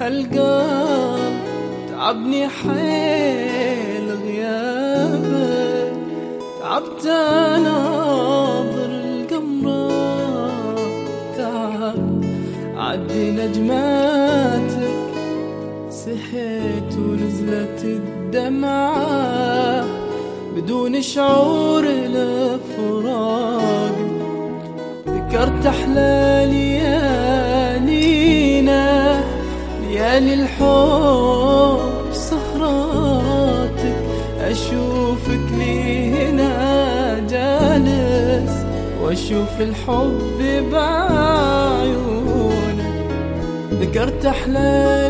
هالقلب تعبني حيل غيابك، تعبت اناظر القمرة، تعب عدي نجماتك، سهيت ونزلت الدمعة بدون شعور الفراق. ذكرت أحلى ليالينا، ليالي الحب سهراتك، أشوفك لي هنا جالس وأشوف الحب بعيونك. ذكرت أحلى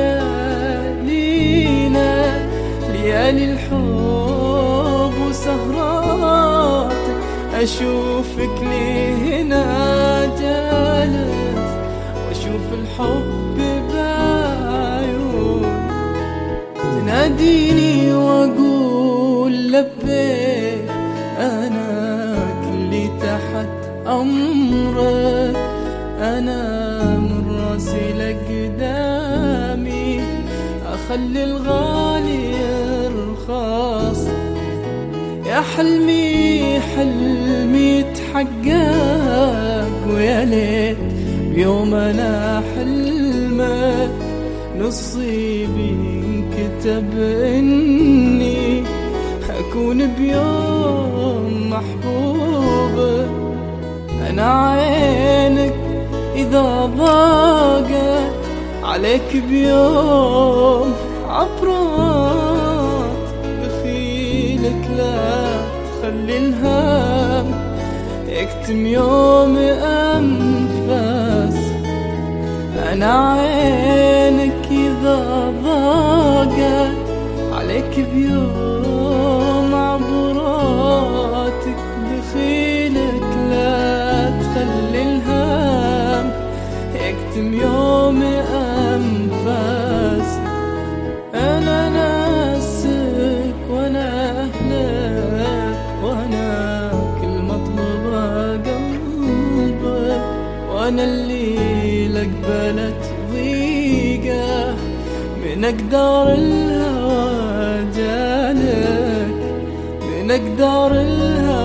ليالينا، ليالي الحب وسهراتك، أشوفك لي هنا جالس وأشوف الحب بعيون. تناديني وأقول لبيك، أنا كلي تحت أمرك، أنا من راسي لقدامي أخلي الغالي يرخص. يا حلمي حلمي يتحقق، ويا ليت بيوم انا حلمك نصيبي انكتب اني اكون بيوم محبوبك. انا عينك اذا ضاقت عليك بيوم عبرات، بخيلك لا تخلي الهم يكتم يوم أنفاس. أنا عينك إذا ضاقت عليك بيوم عبراتك، بخيلك لا تخلي الهم يكتم يوم أنفاس. أنا ناسك وأنا أهلك، وأنا كل مطلبه قلبك، وأنا اللي لقبلت ضيقه من أقدار الهوى جالك، من أقدار الهوى